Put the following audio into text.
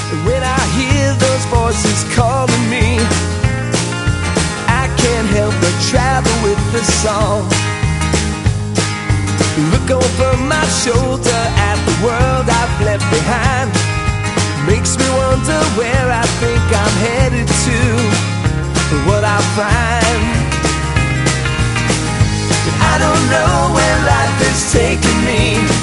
When I hear those voices calling me, I can't help but travel with the song. Look over my shoulder at the world I've left behind. Makes me wonder where I think I'm headed to, what I'll find. I don't know where life is taking me.